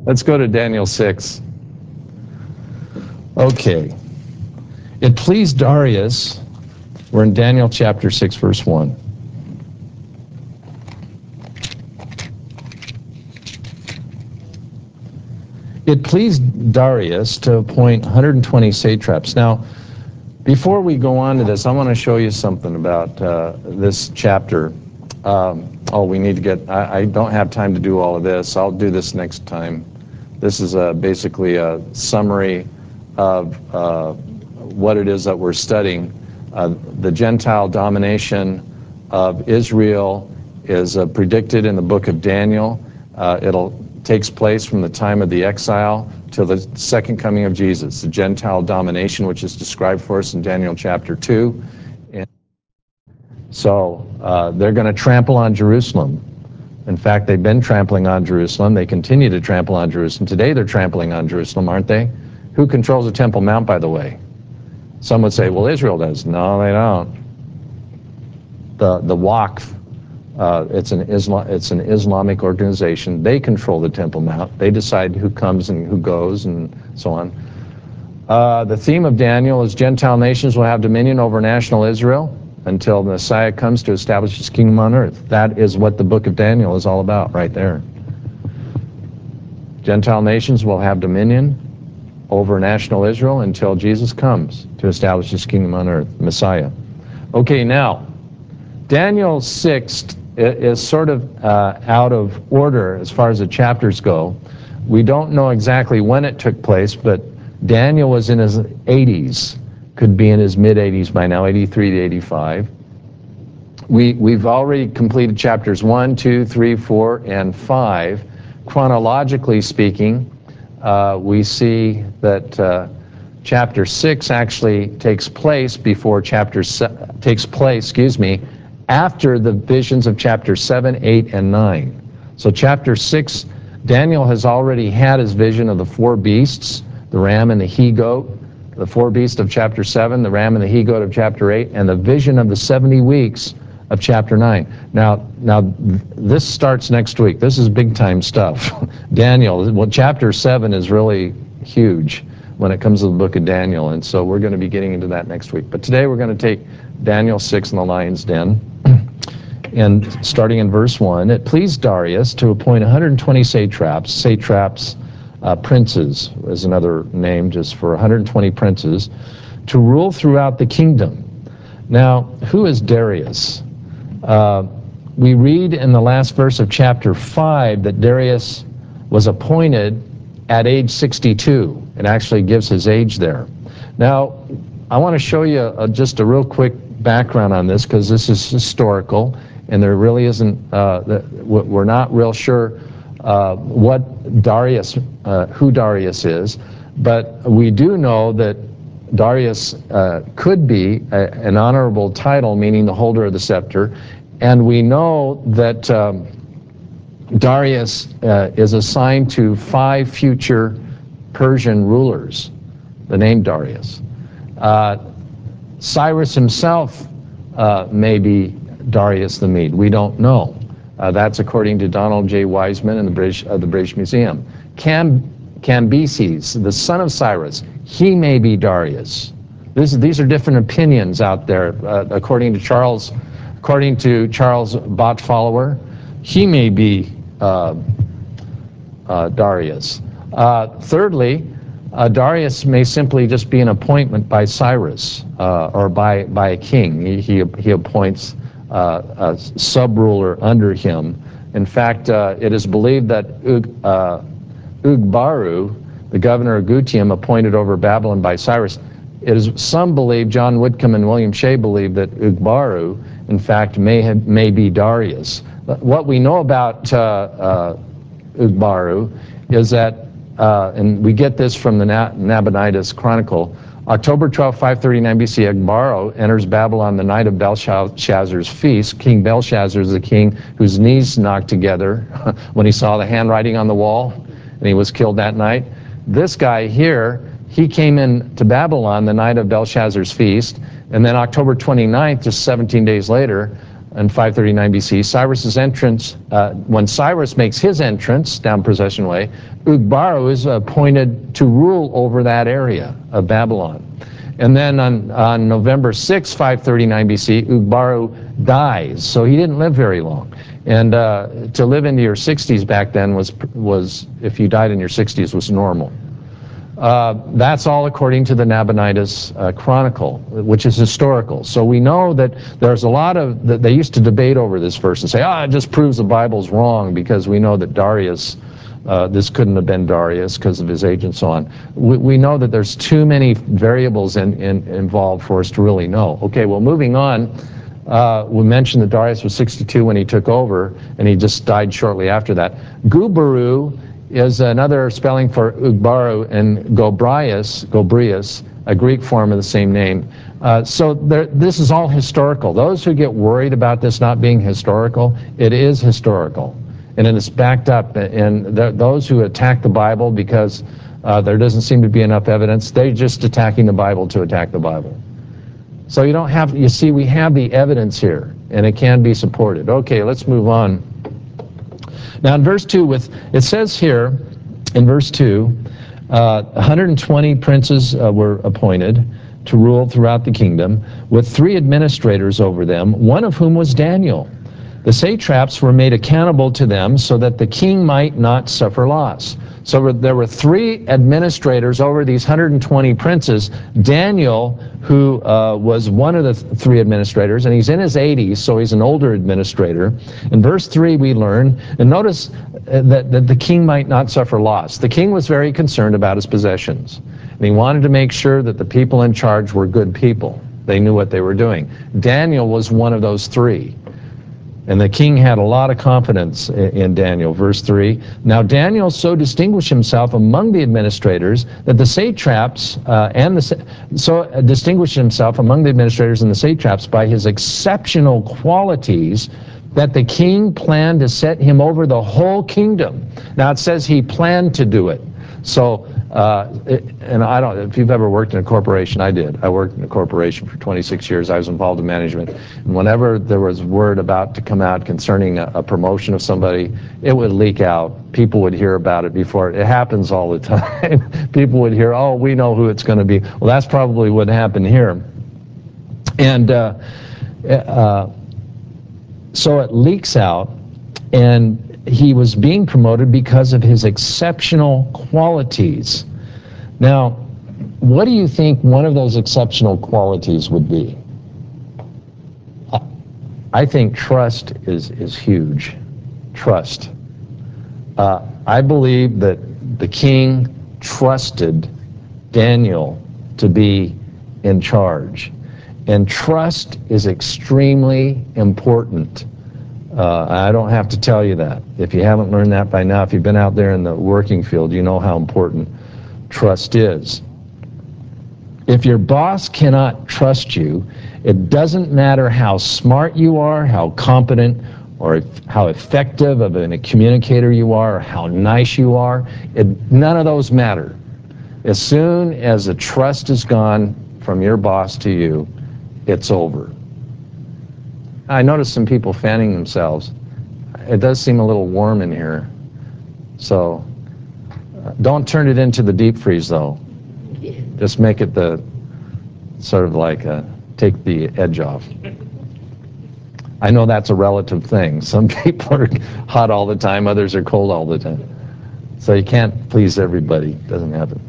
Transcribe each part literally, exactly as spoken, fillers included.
Let's go to Daniel six. Okay. It pleased Darius, we're in Daniel chapter six, verse one. It pleased Darius to appoint one hundred twenty satraps. Now, before we go on to this, I want to show you something about uh, this chapter. Um, oh, we need to get, I, I don't have time to do all of this. I'll do this next time. This is a, basically a summary of uh, what it is that we're studying. Uh, the Gentile domination of Israel is uh, predicted in the book of Daniel. Uh, it'll takes place from the time of the exile till the second coming of Jesus, the Gentile domination, which is described for us in Daniel chapter two. And so uh, they're going to trample on Jerusalem. In fact, they've been trampling on Jerusalem. They continue to trample on Jerusalem. Today they're trampling on Jerusalem, aren't they? Who controls the Temple Mount, by the way? Some would say, well, Israel does. No, they don't. The, the Waqf, Uh, it's an Islam, it's an Islamic organization. They control the Temple Mount. They decide who comes and who goes and so on. Uh, the theme of Daniel is Gentile nations will have dominion over national Israel until the Messiah comes to establish his kingdom on earth. That is what the book of Daniel is all about right there. Gentile nations will have dominion over national Israel until Jesus comes to establish his kingdom on earth, Messiah. Okay, now, Daniel six is sort of uh, out of order as far as the chapters go. We don't know exactly when it took place, but Daniel was in his eighties, could be in his mid eighties by now, eighty-three to eighty-five. We, we've already completed chapters one, two, three, four, and five. Chronologically speaking, uh, we see that uh, chapter six actually takes place before chapter se- takes place, excuse me, after the visions of chapter seven, eight, and nine. So chapter six, Daniel has already had his vision of the four beasts, the ram and the he-goat, the four beasts of chapter seven, the ram and the he-goat of chapter eight, and the vision of the seventy weeks of chapter nine. Now, now this starts next week. This is big-time stuff. Daniel, well, chapter seven is really huge when it comes to the book of Daniel, and so we're going to be getting into that next week. But today we're going to take Daniel six in the lion's den. And starting in verse one, it pleased Darius to appoint one hundred twenty satraps. Satraps, uh, princes is another name just for one hundred twenty princes, to rule throughout the kingdom. Now, who is Darius? Uh, we read in the last verse of chapter five that Darius was appointed at age sixty-two. It actually gives his age there. Now, I want to show you a, just a real quick background on this, because this is historical, and there really isn't, uh, we're not real sure uh, what Darius, uh, who Darius is, but we do know that Darius uh, could be a, an honorable title, meaning the holder of the scepter, and we know that um, Darius uh, is assigned to five future Persian rulers, the name Darius. Uh, Cyrus himself uh, may be Darius the Mede. We don't know. Uh, that's according to Donald J. Wiseman in the British, uh, the British Museum. Cam, Cambyses, the son of Cyrus, he may be Darius. This, these are different opinions out there. Uh, according to Charles, according to Charles Bot Follower, he may be uh, uh, Darius. Uh, thirdly, Uh, Darius may simply just be an appointment by Cyrus uh, or by, by a king. He, he, he appoints uh, a sub-ruler under him. In fact, uh, it is believed that Ug, uh, Ugbaru, the governor of Gutium, appointed over Babylon by Cyrus. It is, some believe, John Whitcomb and William Shea believe, that Ugbaru, in fact, may, have, may be Darius. What we know about uh, uh, Ugbaru is that Uh, and we get this from the Na Nabonidus Chronicle. October twelfth, five thirty-nine B C, Ugbaru enters Babylon the night of Belshazzar's feast. King Belshazzar is the king whose knees knocked together when he saw the handwriting on the wall, and he was killed that night. This guy here, he came in to Babylon the night of Belshazzar's feast, and then October twenty-ninth, just seventeen days later, in five thirty-nine B C, Cyrus's entrance, uh, when Cyrus makes his entrance down Procession Way, Ugbaru is appointed to rule over that area of Babylon. And then on, on November sixth, five thirty-nine B C, Ugbaru dies, so he didn't live very long. And uh, to live into your sixties back then was, was, if you died in your sixties, was normal. Uh, that's all according to the Nabonidus uh, Chronicle, which is historical. So we know that there's a lot of, that they used to debate over this verse and say, ah, it just proves the Bible's wrong because we know that Darius, uh, this couldn't have been Darius because of his age and so on. We, we know that there's too many variables in, in, involved for us to really know. Okay, well, moving on, uh, we mentioned that Darius was sixty-two when he took over, and he just died shortly after that. Gubaru is another spelling for Ugbaru, and Gobrias, Gobrias, a Greek form of the same name. Uh, so there, this is all historical. Those who get worried about this not being historical, it is historical. And it is backed up. And th those who attack the Bible because uh, there doesn't seem to be enough evidence, they're just attacking the Bible to attack the Bible. So you don't have, you see, we have the evidence here, and it can be supported. Okay, let's move on. Now in verse two, with, it says here in verse two, uh, one hundred twenty princes uh, were appointed to rule throughout the kingdom, with three administrators over them, one of whom was Daniel. The satraps were made accountable to them so that the king might not suffer loss. So there were three administrators over these one hundred twenty princes. Daniel, who uh, was one of the th three administrators, and he's in his eighties, so he's an older administrator. In verse three we learn, and notice that, that the king might not suffer loss. The king was very concerned about his possessions, and he wanted to make sure that the people in charge were good people. They knew what they were doing. Daniel was one of those three. And the king had a lot of confidence in Daniel. Verse three, now Daniel so distinguished himself among the administrators that the satraps uh, and the so distinguished himself among the administrators and the satraps by his exceptional qualities that the king planned to set him over the whole kingdom. Now it says he planned to do it. So, uh, it, and I don't, if you've ever worked in a corporation, I did. I worked in a corporation for twenty-six years. I was involved in management. And whenever there was word about to come out concerning a, a promotion of somebody, it would leak out. People would hear about it before. It happens all the time. People would hear, oh, we know who it's going to be. Well, that's probably what happened here. And uh, uh, so it leaks out, and he was being promoted because of his exceptional qualities. Now, what do you think one of those exceptional qualities would be? I think trust is, is huge. Trust. Uh, I believe that the king trusted Daniel to be in charge. And trust is extremely important. Uh, I don't have to tell you that. If you haven't learned that by now, if you've been out there in the working field, you know how important trust is. If your boss cannot trust you, it doesn't matter how smart you are, how competent, or if, how effective of a communicator you are, or how nice you are. It, none of those matter. As soon as the trust is gone from your boss to you, it's over. I noticed some people fanning themselves. It does seem a little warm in here. So uh, don't turn it into the deep freeze though. Just make it the sort of like a, take the edge off. I know that's a relative thing. Some people are hot all the time, others are cold all the time. So you can't please everybody. It doesn't happen.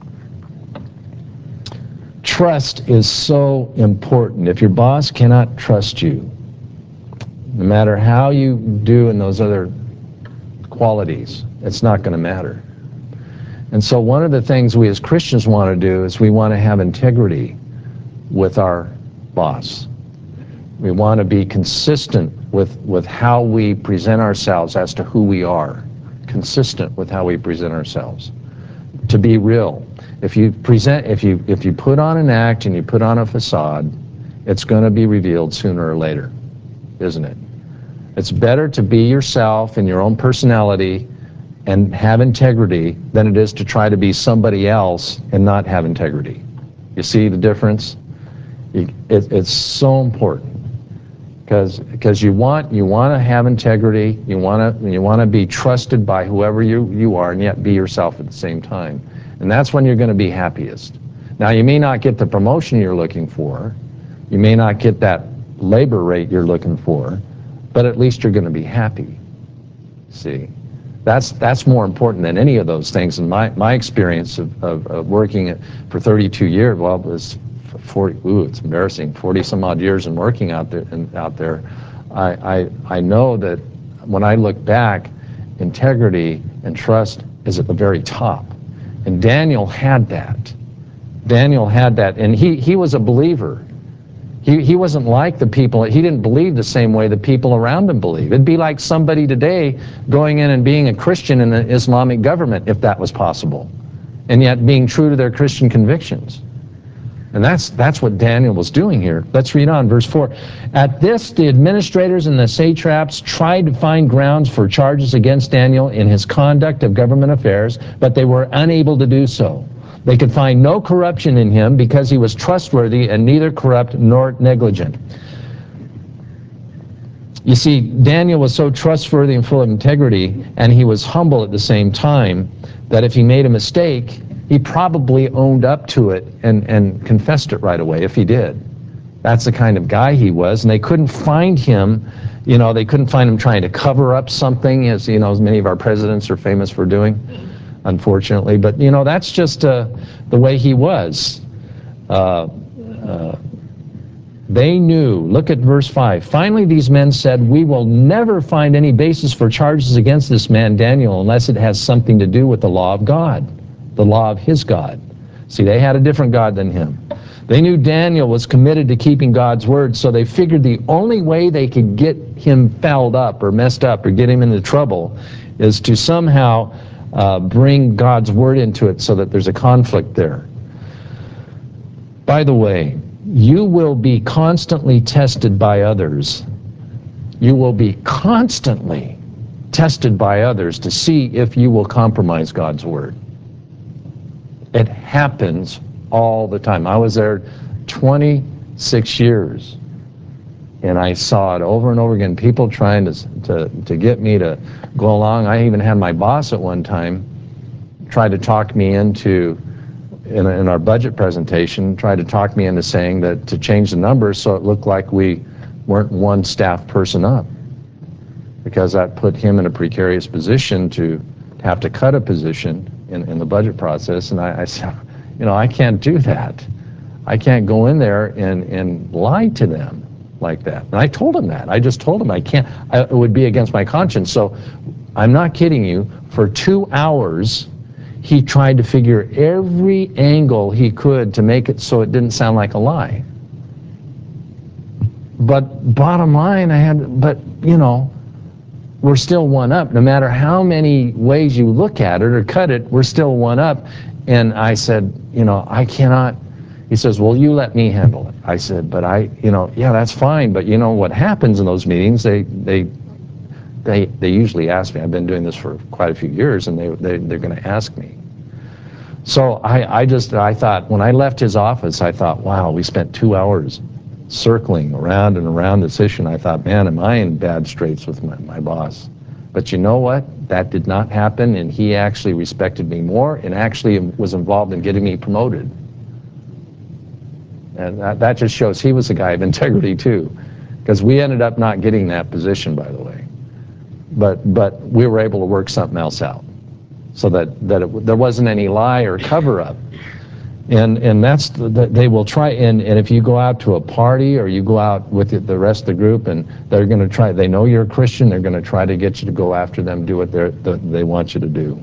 Trust is so important. If your boss cannot trust you, no matter how you do in those other qualities, it's not going to matter. And so one of the things we as Christians want to do is we want to have integrity with our boss. We want to be consistent with, with how we present ourselves as to who we are. Consistent with how we present ourselves. To be real. If you present, if you, if you put on an act and you put on a facade, it's going to be revealed sooner or later, isn't it? It's better to be yourself in your own personality and have integrity than it is to try to be somebody else and not have integrity. You see the difference? You, it, it's so important. because because you want you want to have integrity, you want to you want to be trusted by whoever you you are, and yet be yourself at the same time, and that's when you're going to be happiest. Now, you may not get the promotion you're looking for, you may not get that labor rate you're looking for, but at least you're going to be happy. See, that's that's more important than any of those things. In my my experience of, of, of working for thirty-two years, well, it was forty. Ooh, it's embarrassing. forty some odd years and working out there. And out there, I, I I know that when I look back, integrity and trust is at the very top, and Daniel had that. Daniel had that, and he he was a believer. He, he wasn't like the people, he didn't believe the same way the people around him believe. It'd be like somebody today going in and being a Christian in the Islamic government, if that was possible, and yet being true to their Christian convictions. And that's, that's what Daniel was doing here. Let's read on, verse four. At this, the administrators and the satraps tried to find grounds for charges against Daniel in his conduct of government affairs, but they were unable to do so. They could find no corruption in him because he was trustworthy and neither corrupt nor negligent. You see, Daniel was so trustworthy and full of integrity, and he was humble at the same time, that if he made a mistake, he probably owned up to it and, and confessed it right away if he did. That's the kind of guy he was, and they couldn't find him, you know, they couldn't find him trying to cover up something, as, you know, as many of our presidents are famous for doing, unfortunately. But, you know, that's just uh, the way he was. Uh, uh, they knew. Look at verse five. Finally, these men said, we will never find any basis for charges against this man Daniel unless it has something to do with the law of God, the law of his God. See, they had a different God than him. They knew Daniel was committed to keeping God's word, so they figured the only way they could get him fouled up or messed up or get him into trouble is to somehow Uh, bring God's word into it so that there's a conflict there. By the way, you will be constantly tested by others. You will be constantly tested by others to see if you will compromise God's word. It happens all the time. I was there twenty-six years, and I saw it over and over again, people trying to, to, to get me to go along. I even had my boss at one time try to talk me into, in, in our budget presentation, try to talk me into saying that to change the numbers so it looked like we weren't one staff person up, because that put him in a precarious position to have to cut a position in, in the budget process. And I, I said, you know, I can't do that. I can't go in there and, and lie to them like that. And I told him that. I just told him I can't, I, it would be against my conscience. So I'm not kidding you, for two hours he tried to figure every angle he could to make it so it didn't sound like a lie. But bottom line, I had, but you know, we're still one up. No matter how many ways you look at it or cut it, we're still one up. And I said, you know, I cannot. He says, well, you let me handle it. I said, but I, you know, yeah, that's fine. But you know what happens in those meetings, they, they, they, they usually ask me. I've been doing this for quite a few years, and they, they, they're going to ask me. So I, I just, I thought, when I left his office, I thought, wow, we spent two hours circling around and around this issue. And I thought, man, am I in bad straits with my, my boss? But you know what? That did not happen, and he actually respected me more and actually was involved in getting me promoted. And that, that just shows he was a guy of integrity too, because we ended up not getting that position, by the way. But but we were able to work something else out, so that that it, there wasn't any lie or cover up. And and that's the, the, they will try. And and if you go out to a party or you go out with the rest of the group, and they're going to try, they know you're a Christian, they're going to try to get you to go after them, do what they the, they want you to do.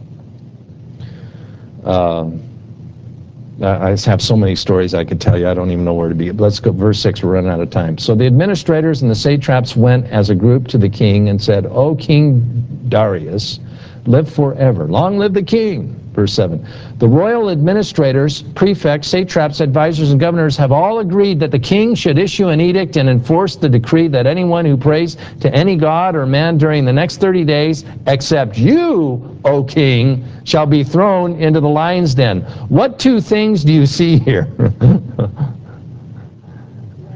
Um, I just have so many stories I could tell you. I don't even know where to be. Let's go, verse six, we're running out of time. So the administrators and the satraps went as a group to the king and said, O King Darius, live forever. Long live the king. Verse seven. The royal administrators, prefects, satraps, advisors, and governors have all agreed that the king should issue an edict and enforce the decree that anyone who prays to any god or man during the next thirty days, except you, O king, shall be thrown into the lion's den. What two things do you see here?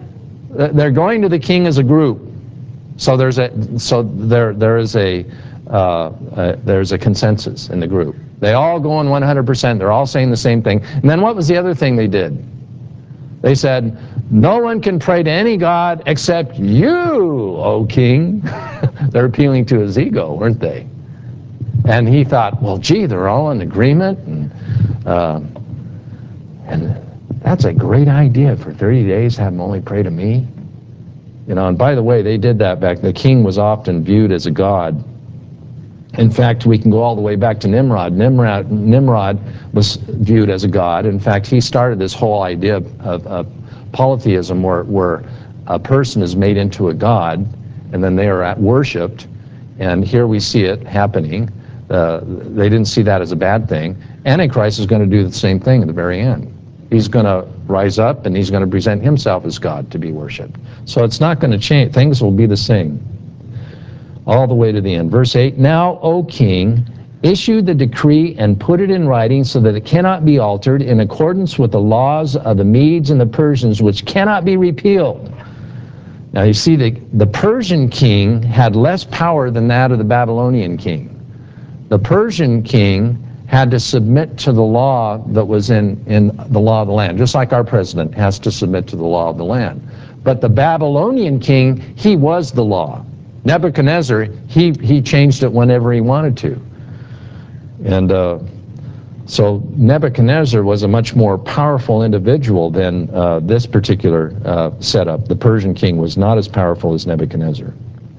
They're going to the king as a group. So there's a so there there is a uh, uh, there's a consensus in the group. They all go in one hundred percent. They're all saying the same thing. And then what was the other thing they did? They said, no one can pray to any god except you, O king. They're appealing to his ego, weren't they? And he thought, well, gee, they're all in agreement, and uh, and that's a great idea for thirty days. Have them only pray to me. You know, and by the way, they did that back. The king was often viewed as a god. In fact, we can go all the way back to Nimrod. Nimrod, Nimrod was viewed as a god. In fact, he started this whole idea of, of, of polytheism, where, where a person is made into a god, and then they are at worshipped. And here we see it happening. Uh, they didn't see that as a bad thing. Antichrist is going to do the same thing at the very end. He's going to rise up, and he's going to present himself as God to be worshipped. So it's not going to change. Things will be the same all the way to the end. Verse eight, now, O king, issue the decree and put it in writing so that it cannot be altered, in accordance with the laws of the Medes and the Persians, which cannot be repealed. Now you see, the, the Persian king had less power than that of the Babylonian king. The Persian king had to submit to the law that was in, in the law of the land, just like our president has to submit to the law of the land. But the Babylonian king, he was the law. Nebuchadnezzar, he, he changed it whenever he wanted to. And uh, so Nebuchadnezzar was a much more powerful individual than uh, this particular uh, setup. The Persian king was not as powerful as Nebuchadnezzar.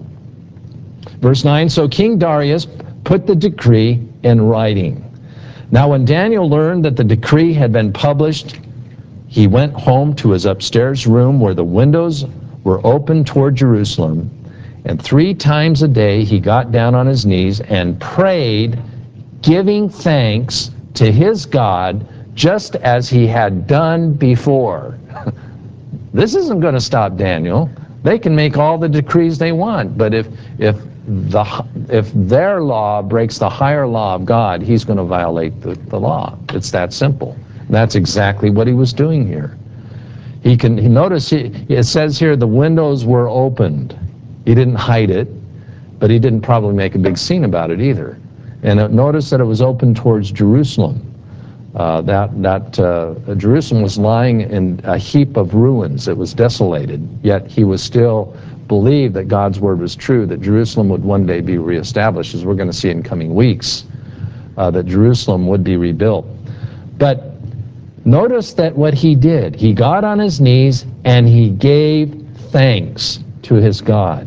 Verse nine, so King Darius put the decree in writing. Now when Daniel learned that the decree had been published, he went home to his upstairs room where the windows were open toward Jerusalem, and three times a day he got down on his knees and prayed, giving thanks to his God, just as he had done before. This isn't going to stop Daniel. They can make all the decrees they want, but if if the if their law breaks the higher law of God, he's going to violate the, the law. It's that simple. That's exactly what he was doing here. He can he, notice he, it says here the windows were opened. He didn't hide it, but he didn't probably make a big scene about it either. And uh, notice that it was open towards Jerusalem. Uh, that that uh, Jerusalem was lying in a heap of ruins. It was desolated, yet he was still believed that God's word was true, that Jerusalem would one day be reestablished, as we're going to see in coming weeks, uh, that Jerusalem would be rebuilt. But notice that what he did, he got on his knees and he gave thanks to his God.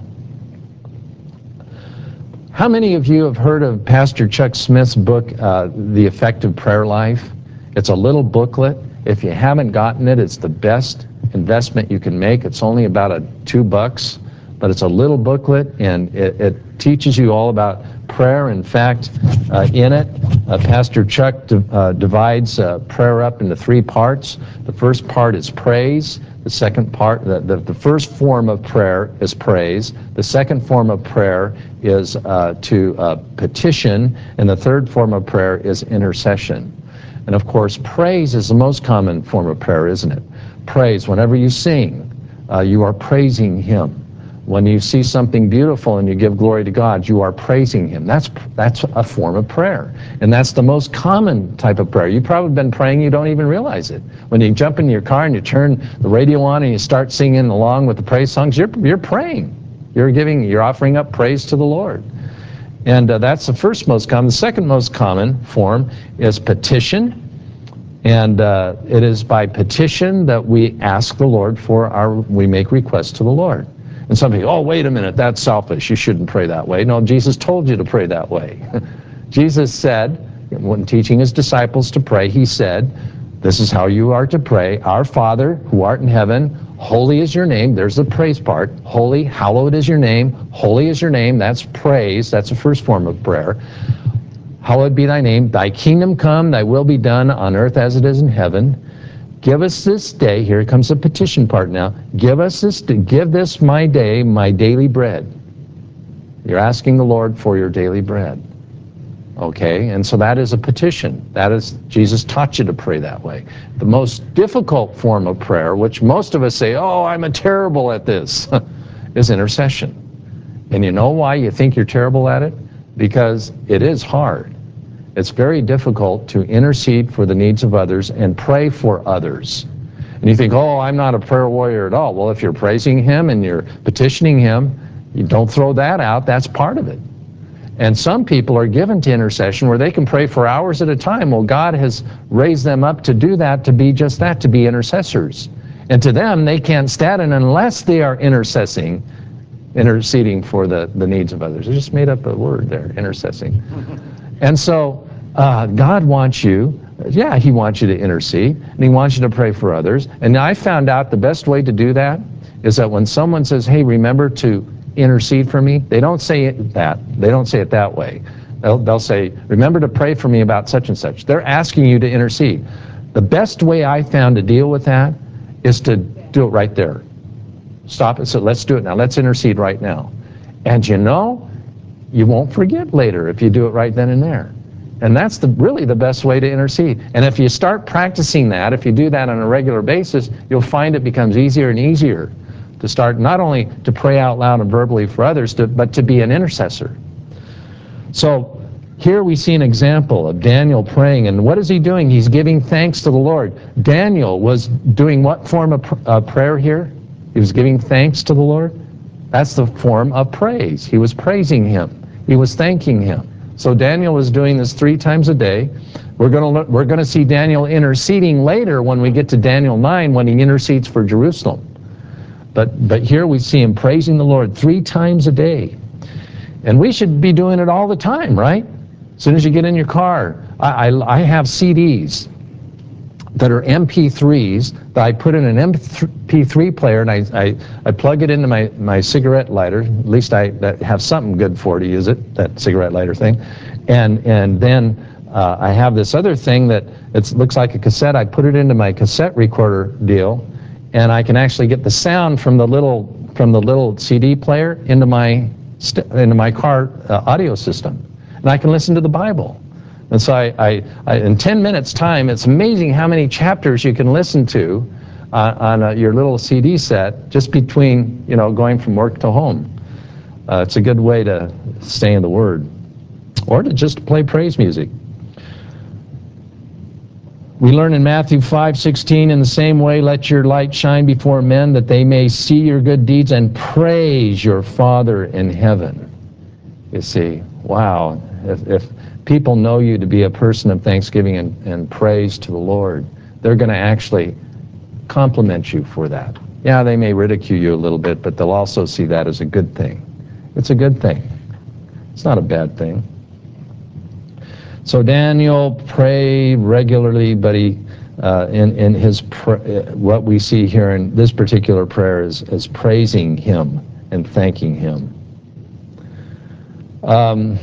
How many of you have heard of Pastor Chuck Smith's book, uh, The Effective Prayer Life? It's a little booklet. If you haven't gotten it, it's the best investment you can make. It's only about a two bucks, but it's a little booklet, and it, it teaches you all about prayer. In fact, uh, in it, uh, Pastor Chuck di- uh, divides uh, prayer up into three parts. The first part is praise. The second part, the, the, the first form of prayer is praise. The second form of prayer is uh, to uh, petition. And the third form of prayer is intercession. And of course, praise is the most common form of prayer, isn't it? Praise, whenever you sing, uh, you are praising him. When you see something beautiful and you give glory to God, you are praising him. That's that's a form of prayer. And that's the most common type of prayer. You've probably been praying, you don't even realize it. When you jump in your car and you turn the radio on and you start singing along with the praise songs, you're, you're praying. You're giving, you're offering up praise to the Lord. And uh, that's the first most common. The second most common form is petition. And uh, it is by petition that we ask the Lord for our, we make requests to the Lord. And some people, oh, wait a minute, that's selfish. You shouldn't pray that way. No, Jesus told you to pray that way. Jesus said, when teaching his disciples to pray, he said, this is how you are to pray. Our Father, who art in heaven, holy is your name. There's the praise part. Holy, hallowed is your name. Holy is your name. That's praise. That's the first form of prayer. Hallowed be thy name. Thy kingdom come, thy will be done on earth as it is in heaven. Give us this day, here comes the petition part now, give us this, give this my day, my daily bread. You're asking the Lord for your daily bread. Okay, and so that is a petition. That is, Jesus taught you to pray that way. The most difficult form of prayer, which most of us say, oh, I'm a terrible at this, is intercession. And you know why you think you're terrible at it? Because it is hard. It's very difficult to intercede for the needs of others and pray for others. And you think, oh, I'm not a prayer warrior at all. Well, if you're praising him and you're petitioning him, you don't throw that out. That's part of it. And some people are given to intercession where they can pray for hours at a time. Well, God has raised them up to do that, to be just that, to be intercessors. And to them, they can't stand it unless they are intercessing, interceding for the, the needs of others. I just made up a word there, intercessing. And so uh, God wants you, yeah, he wants you to intercede, and he wants you to pray for others. And I found out the best way to do that is that when someone says, hey, remember to intercede for me, they don't say it that. They don't say it that way. They'll, they'll say, remember to pray for me about such and such. They're asking you to intercede. The best way I found to deal with that is to do it right there. Stop it. So let's do it now. Let's intercede right now. And you know, you won't forget later if you do it right then and there. And that's the, really the best way to intercede. And if you start practicing that, if you do that on a regular basis, you'll find it becomes easier and easier to start not only to pray out loud and verbally for others, to, but to be an intercessor. So here we see an example of Daniel praying, and what is he doing? He's giving thanks to the Lord. Daniel was doing what form of pr uh, prayer here? He was giving thanks to the Lord. That's the form of praise. He was praising him. He was thanking him. So Daniel was doing this three times a day. We're going to we're going to see Daniel interceding later when we get to Daniel nine, when he intercedes for Jerusalem. But, but here we see him praising the Lord three times a day. And we should be doing it all the time, right? As soon as you get in your car. I, I, I have C Ds that are M P threes that I put in an M P three player, and I, I, I plug it into my, my cigarette lighter. At least I that have something good for to use it, that cigarette lighter thing. And, and then uh, I have this other thing that it looks like a cassette. I put it into my cassette recorder deal, and I can actually get the sound from the little from the little C D player into my st into my car uh, audio system, and I can listen to the Bible. And so I, I, I, in ten minutes time, it's amazing how many chapters you can listen to uh, on uh, your little C D set just between, you know, going from work to home. Uh, it's a good way to stay in the Word, or to just play praise music. We learn in Matthew five sixteen, in the same way, let your light shine before men, that they may see your good deeds and praise your Father in heaven. You see, wow, if, if people know you to be a person of thanksgiving and, and praise to the Lord, they're going to actually compliment you for that. Yeah, they may ridicule you a little bit, but they'll also see that as a good thing. It's a good thing. It's not a bad thing. So Daniel prayed regularly, but he, uh, in, in his, pr what we see here in this particular prayer is, is praising him and thanking him. Um,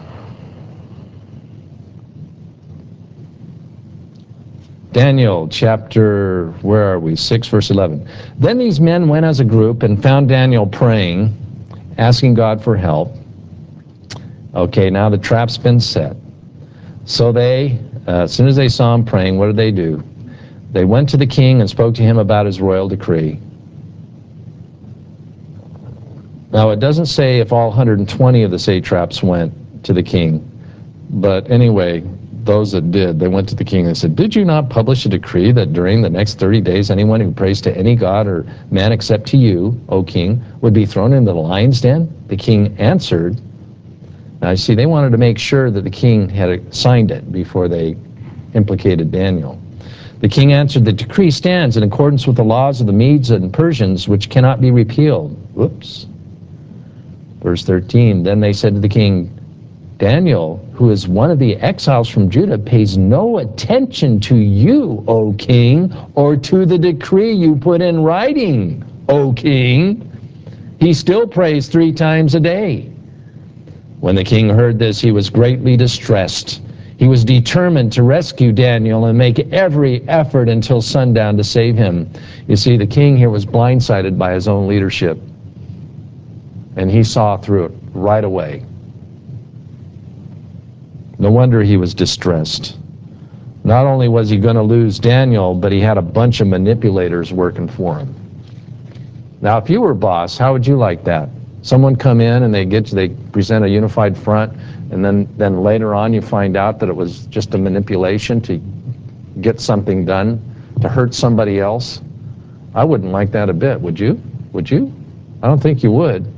Daniel chapter, where are we? six verse eleven. Then these men went as a group and found Daniel praying, asking God for help. Okay, now the trap's been set. So they, uh, as soon as they saw him praying, what did they do? They went to the king and spoke to him about his royal decree. Now it doesn't say if all one hundred twenty of the satraps went to the king, but anyway, those that did, they went to the king and said, did you not publish a decree that during the next thirty days anyone who prays to any god or man except to you, O king, would be thrown into the lion's den? The king answered. Now you see, they wanted to make sure that the king had signed it before they implicated Daniel. The king answered, the decree stands in accordance with the laws of the Medes and Persians, which cannot be repealed. Whoops. Verse thirteen, then they said to the king, Daniel, who is one of the exiles from Judah, pays no attention to you, O king, or to the decree you put in writing, O king. He still prays three times a day. When the king heard this, he was greatly distressed. He was determined to rescue Daniel and make every effort until sundown to save him. You see, the king here was blindsided by his own leadership, and he saw through it right away. No wonder he was distressed. Not only was he going to lose Daniel, but he had a bunch of manipulators working for him. Now, if you were boss, how would you like that? Someone come in and they get they present a unified front, and then, then later on you find out that it was just a manipulation to get something done, to hurt somebody else. I wouldn't like that a bit, would you? Would you? I don't think you would.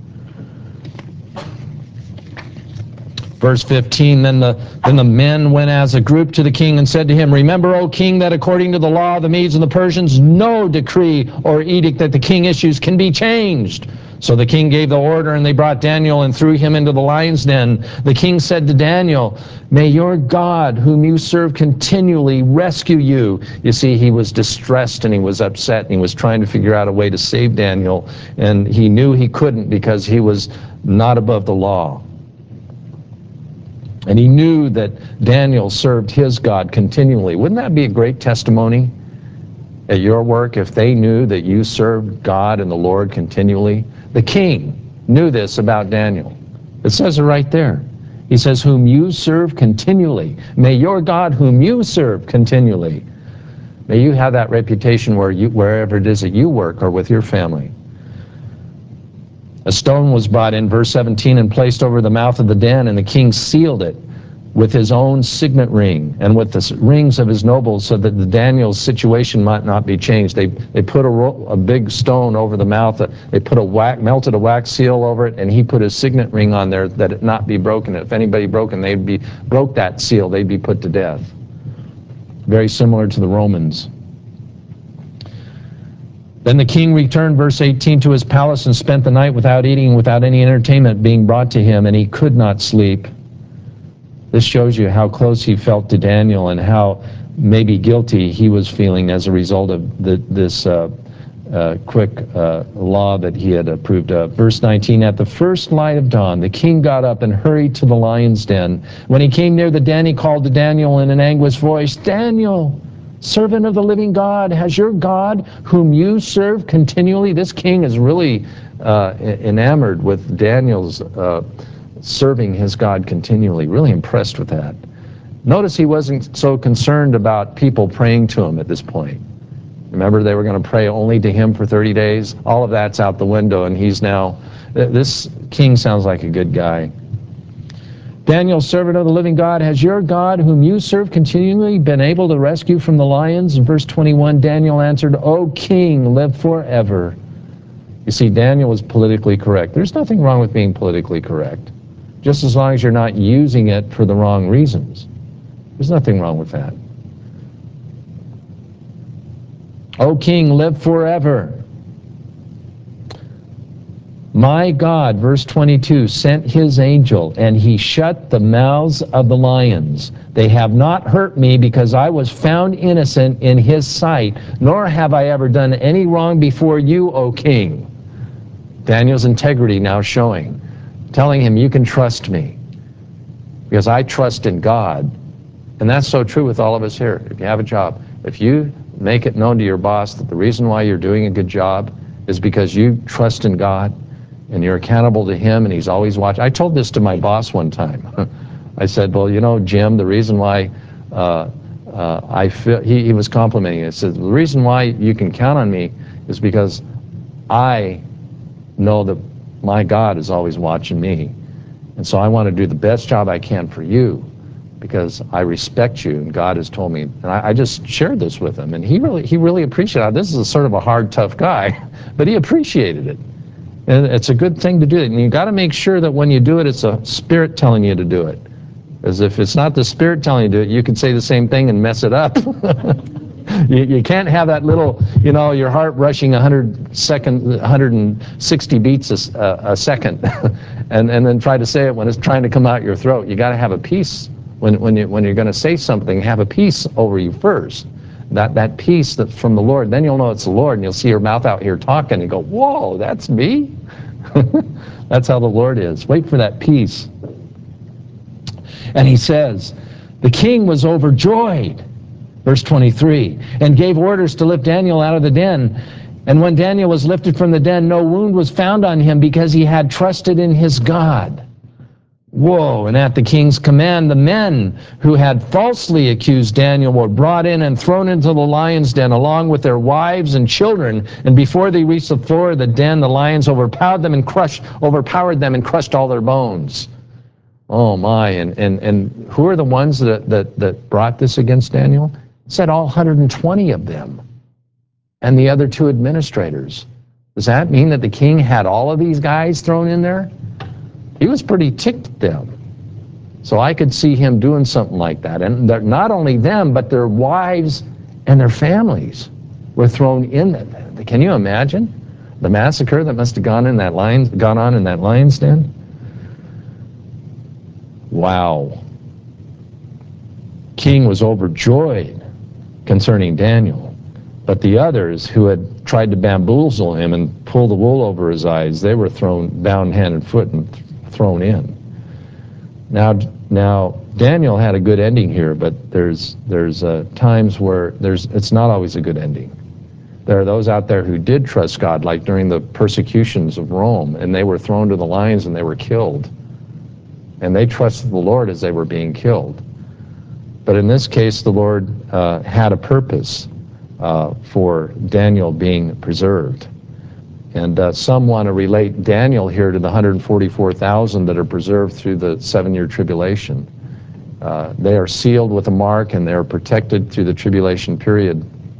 Verse fifteen, then the, then the men went as a group to the king and said to him, remember, O king, that according to the law of the Medes and the Persians, no decree or edict that the king issues can be changed. So the king gave the order, and they brought Daniel and threw him into the lion's den. The king said to Daniel, may your God, whom you serve continually, rescue you. You see, he was distressed and he was upset, and he was trying to figure out a way to save Daniel, and he knew he couldn't because he was not above the law. And he knew that Daniel served his God continually. Wouldn't that be a great testimony at your work if they knew that you served God and the Lord continually? The king knew this about Daniel. It says it right there. He says, whom you serve continually. May your God, whom you serve continually, may you have that reputation where you, wherever it is that you work or with your family. A stone was brought in, verse seventeen, and placed over the mouth of the den, and the king sealed it with his own signet ring and with the rings of his nobles, so that the Daniel's situation might not be changed. They, they put a, ro a big stone over the mouth. They put a wax, melted a wax seal over it, and he put his signet ring on there that it not be broken. If anybody broken, they'd be broke that seal, they'd be put to death. Very similar to the Romans. Then the king returned, verse eighteen, to his palace and spent the night without eating, without any entertainment being brought to him, and he could not sleep. This shows you how close he felt to Daniel and how maybe guilty he was feeling as a result of the, this uh, uh, quick uh, law that he had approved of. Verse nineteen, at the first light of dawn, the king got up and hurried to the lion's den. When he came near the den, he called to Daniel in an anguished voice, Daniel, servant of the living God, has your God, whom you serve continually? This king is really uh, enamored with Daniel's uh, serving his God continually, really impressed with that. Notice he wasn't so concerned about people praying to him at this point. Remember, they were going to pray only to him for thirty days? All of that's out the window, and he's now, this king sounds like a good guy. Daniel, servant of the living God, has your God, whom you serve continually, been able to rescue from the lions? In verse twenty-one, Daniel answered, O king, live forever. You see, Daniel was politically correct. There's nothing wrong with being politically correct, just as long as you're not using it for the wrong reasons. There's nothing wrong with that. O king, live forever. My God, verse twenty-two, sent his angel, and he shut the mouths of the lions. They have not hurt me, because I was found innocent in his sight, nor have I ever done any wrong before you, O king. Daniel's integrity now showing, telling him, you can trust me, because I trust in God. And that's so true with all of us here. If you have a job, if you make it known to your boss that the reason why you're doing a good job is because you trust in God, and you're accountable to him, and he's always watching. I told this to my boss one time. I said, well, you know, Jim, the reason why uh, uh, I feel, he, he was complimenting it. He said, the reason why you can count on me is because I know that my God is always watching me. And so I want to do the best job I can for you, because I respect you, and God has told me. And I, I just shared this with him, and he really, he really appreciated it. This is a sort of a hard, tough guy, but he appreciated it. And it's a good thing to do it. And you got to make sure that when you do it, it's a spirit telling you to do it. Because if it's not the spirit telling you to do it, you can say the same thing and mess it up. you, you can't have that little, you know, your heart rushing one hundred second, one hundred sixty beats a, a, a second, and and then try to say it when it's trying to come out your throat. You got to have a peace when when you when you're going to say something. Have a peace over you first. That, that peace that's from the Lord, then you'll know it's the Lord, and you'll see your mouth out here talking and go, whoa, that's me? That's how the Lord is. Wait for that peace. And he says, the king was overjoyed, verse twenty-three, and gave orders to lift Daniel out of the den. And when Daniel was lifted from the den, no wound was found on him, because he had trusted in his God. Whoa, and at the king's command, the men who had falsely accused Daniel were brought in and thrown into the lion's den along with their wives and children. And before they reached the floor of the den, the lions overpowered them and crushed, overpowered them and crushed all their bones. Oh my, and, and, and who are the ones that, that, that brought this against Daniel? It said all one hundred twenty of them and the other two administrators. Does that mean that the king had all of these guys thrown in there? He was pretty ticked at them. So I could see him doing something like that. And not only them, but their wives and their families were thrown in there. Can you imagine the massacre that must have gone in that lion, gone on in that lion's den? Wow. King was overjoyed concerning Daniel. But the others who had tried to bamboozle him and pull the wool over his eyes, they were thrown bound hand and foot and thrown in. Now, now Daniel had a good ending here, but there's there's uh, times where there's it's not always a good ending. There are those out there who did trust God, like during the persecutions of Rome, and they were thrown to the lions and they were killed. And they trusted the Lord as they were being killed. But in this case, the Lord uh, had a purpose uh, for Daniel being preserved. And uh, some want to relate Daniel here to the one hundred forty-four thousand that are preserved through the seven-year tribulation. Uh, they are sealed with a mark and they are protected through the tribulation period.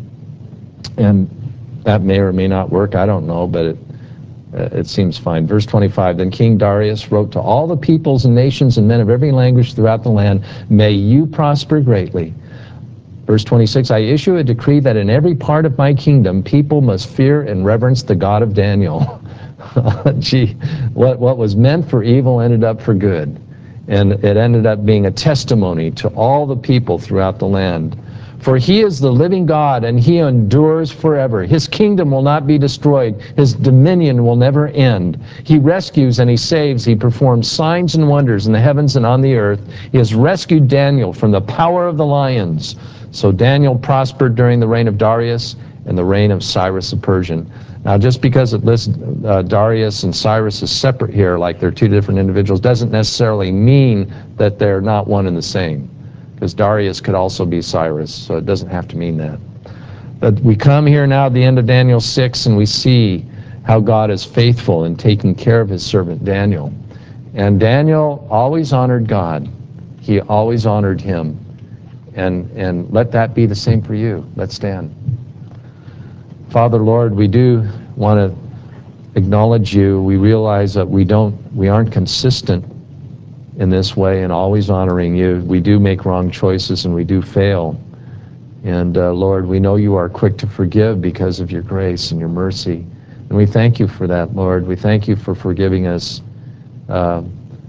And that may or may not work, I don't know, but it, uh, it seems fine. Verse twenty-five, then King Darius wrote to all the peoples and nations and men of every language throughout the land, may you prosper greatly. Verse twenty-six, I issue a decree that in every part of my kingdom people must fear and reverence the God of Daniel. Gee, what, what was meant for evil ended up for good. And it ended up being a testimony to all the people throughout the land. For he is the living God, and he endures forever. His kingdom will not be destroyed. His dominion will never end. He rescues and he saves. He performs signs and wonders in the heavens and on the earth. He has rescued Daniel from the power of the lions. So Daniel prospered during the reign of Darius and the reign of Cyrus the Persian. Now, just because it lists uh, Darius and Cyrus as separate here, like they're two different individuals, doesn't necessarily mean that they're not one and the same. Because Darius could also be Cyrus, so it doesn't have to mean that. But we come here now at the end of Daniel six, and we see how God is faithful in taking care of his servant Daniel. And Daniel always honored God. He always honored him. And, and let that be the same for you. Let's stand. Father, Lord, we do want to acknowledge you. We realize that we don't, we aren't consistent in this way and always honoring you. We do make wrong choices and we do fail. And uh, Lord, we know you are quick to forgive because of your grace and your mercy. And we thank you for that, Lord. We thank you for forgiving us. Uh,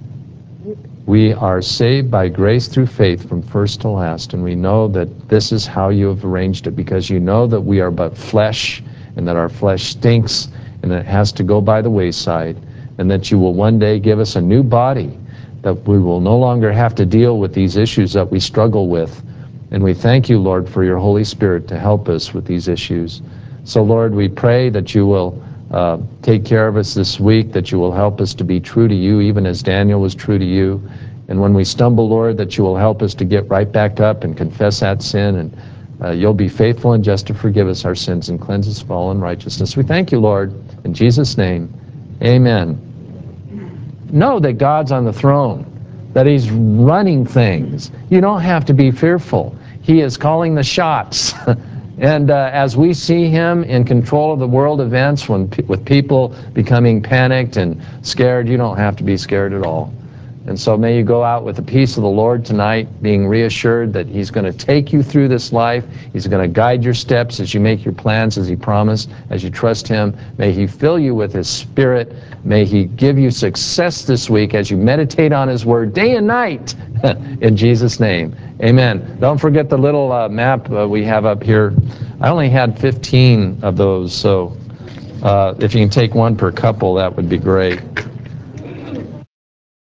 We are saved by grace through faith from first to last, and we know that this is how you have arranged it, because you know that we are but flesh, and that our flesh stinks, and that it has to go by the wayside, and that you will one day give us a new body, that we will no longer have to deal with these issues that we struggle with. And we thank you, Lord, for your Holy Spirit to help us with these issues. So, Lord, we pray that you will Uh, take care of us this week, that you will help us to be true to you, even as Daniel was true to you. And when we stumble, Lord, that you will help us to get right back up and confess that sin, and uh, you'll be faithful and just to forgive us our sins and cleanse us of all unrighteousness. We thank you, Lord, in Jesus' name, amen. Know that God's on the throne, that he's running things. You don't have to be fearful. He is calling the shots. And uh, as we see him in control of the world events, when pe with people becoming panicked and scared, you don't have to be scared at all. And so may you go out with the peace of the Lord tonight, being reassured that he's going to take you through this life. He's going to guide your steps as you make your plans, as he promised, as you trust him. May he fill you with his Spirit. May he give you success this week as you meditate on his word day and night. In Jesus' name, amen. Don't forget the little uh, map uh, we have up here. I only had fifteen of those, so uh, if you can take one per couple, that would be great.